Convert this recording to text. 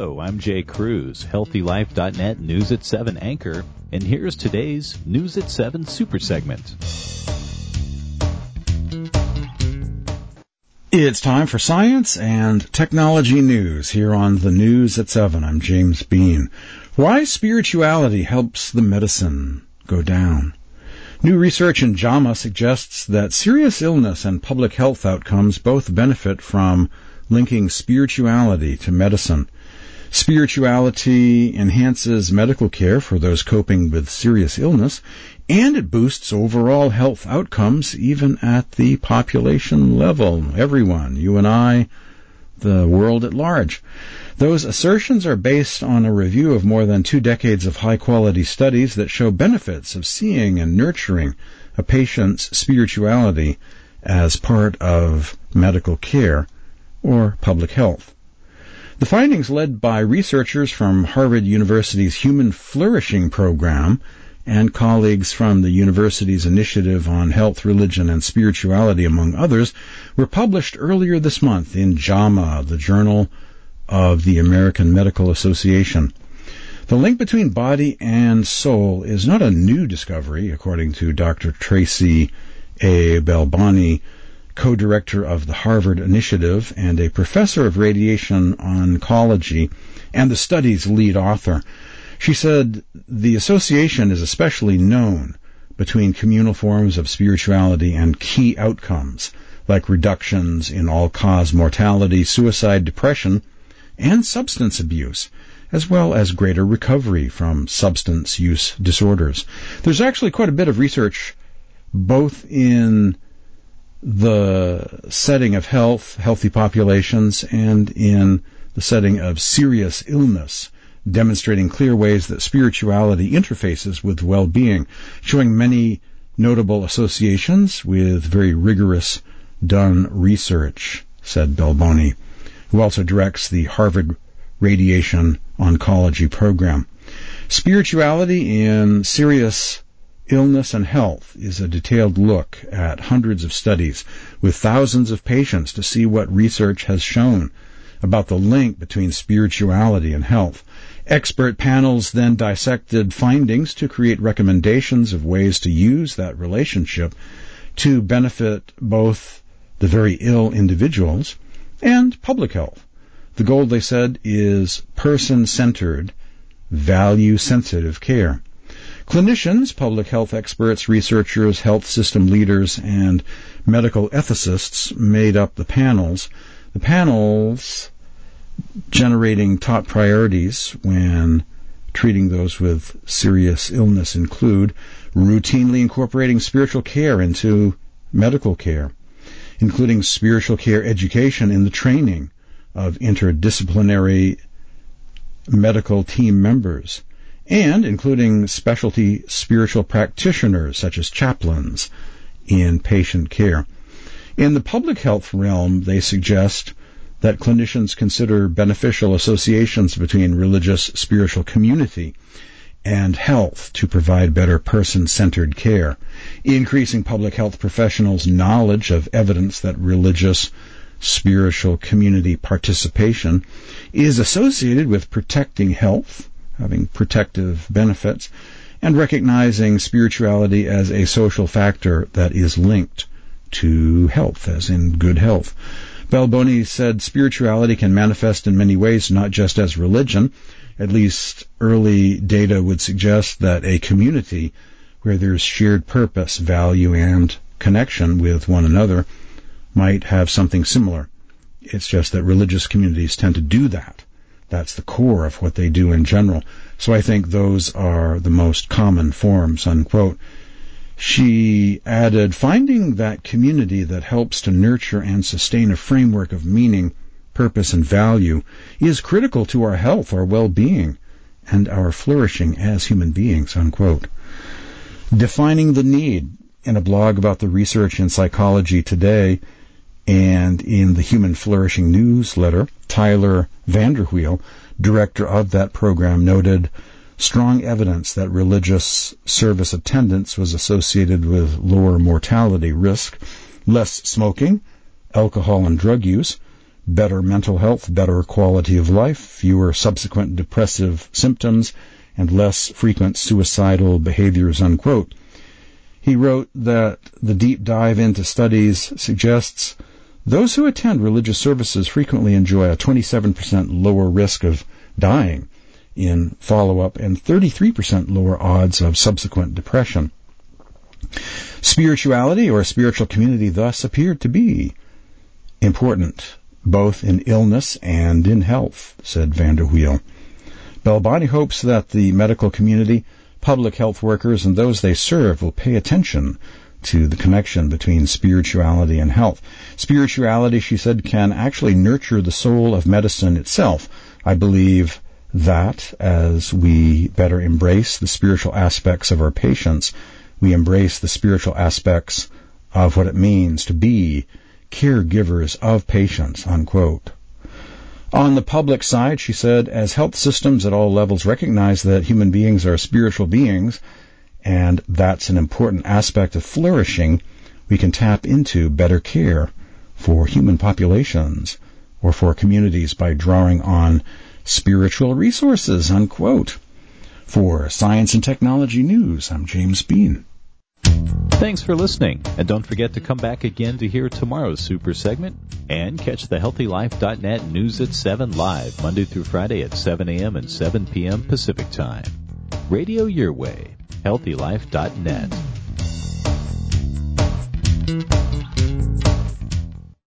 Hello, I'm Jay Cruz, HealthyLife.net News at 7 anchor, and here's today's News at 7 super segment. It's time for science and technology news here on the News at 7. I'm James Bean. Why spirituality helps the medicine go down. New research in JAMA suggests that serious illness and public health outcomes both benefit from linking spirituality to medicine. Spirituality enhances medical care for those coping with serious illness, and it boosts overall health outcomes even at the population level. Everyone, you and I, the world at large. Those assertions are based on a review of more than 2 decades of high-quality studies that show benefits of seeing and nurturing a patient's spirituality as part of medical care or public health. The findings, led by researchers from Harvard University's Human Flourishing Program and colleagues from the university's Initiative on Health, Religion, and Spirituality, among others, were published earlier this month in JAMA, the Journal of the American Medical Association. The link between body and soul is not a new discovery, according to Dr. Tracy A. Balboni, co-director of the Harvard Initiative and a professor of radiation oncology and the study's lead author. She said the association is especially known between communal forms of spirituality and key outcomes, like reductions in all-cause mortality, suicide, depression, and substance abuse, as well as greater recovery from substance use disorders. There's actually quite a bit of research both in the setting of health, healthy populations, and in the setting of serious illness, demonstrating clear ways that spirituality interfaces with well-being, showing many notable associations with very rigorous done research, said Balboni, who also directs the Harvard Radiation Oncology Program. Spirituality in serious illness and health is a detailed look at hundreds of studies with thousands of patients to see what research has shown about the link between spirituality and health. Expert panels then dissected findings to create recommendations of ways to use that relationship to benefit both the very ill individuals and public health. The goal, they said, is person-centered, value-sensitive care. Clinicians, public health experts, researchers, health system leaders, and medical ethicists made up the panels. The panels generating top priorities when treating those with serious illness include routinely incorporating spiritual care into medical care, including spiritual care education in the training of interdisciplinary medical team members, and including specialty spiritual practitioners such as chaplains in patient care. In the public health realm, they suggest that clinicians consider beneficial associations between religious spiritual community and health to provide better person-centered care, increasing public health professionals' knowledge of evidence that religious spiritual community participation is associated with protecting health, having protective benefits, and recognizing spirituality as a social factor that is linked to health, as in good health. Balboni said spirituality can manifest in many ways, not just as religion. At least early data would suggest that a community where there's shared purpose, value, and connection with one another might have something similar. It's just that religious communities tend to do that. That's the core of what they do in general. So I think those are the most common forms, unquote. She added, finding that community that helps to nurture and sustain a framework of meaning, purpose, and value is critical to our health, our well-being, and our flourishing as human beings, unquote. Defining the need, in a blog about the research in Psychology Today and in the Human Flourishing newsletter, Tyler Vanderweel, director of that program, noted strong evidence that religious service attendance was associated with lower mortality risk, less smoking, alcohol and drug use, better mental health, better quality of life, fewer subsequent depressive symptoms, and less frequent suicidal behaviors, unquote. He wrote that the deep dive into studies suggests those who attend religious services frequently enjoy a 27% lower risk of dying in follow-up and 33% lower odds of subsequent depression. Spirituality or spiritual community thus appeared to be important both in illness and in health, said Vanderweel. Balbani hopes that the medical community, public health workers, and those they serve will pay attention to the connection between spirituality and health. Spirituality, she said, can actually nurture the soul of medicine itself. I believe that as we better embrace the spiritual aspects of our patients, we embrace the spiritual aspects of what it means to be caregivers of patients, unquote. On the public side, she said, as health systems at all levels recognize that human beings are spiritual beings, and that's an important aspect of flourishing, we can tap into better care for human populations or for communities by drawing on spiritual resources, unquote. For Science and Technology News, I'm James Bean. Thanks for listening, and don't forget to come back again to hear tomorrow's super segment and catch the HealthyLife.net News at 7 live Monday through Friday at 7 a.m. and 7 p.m. Pacific Time. Radio your way. HealthyLife.net.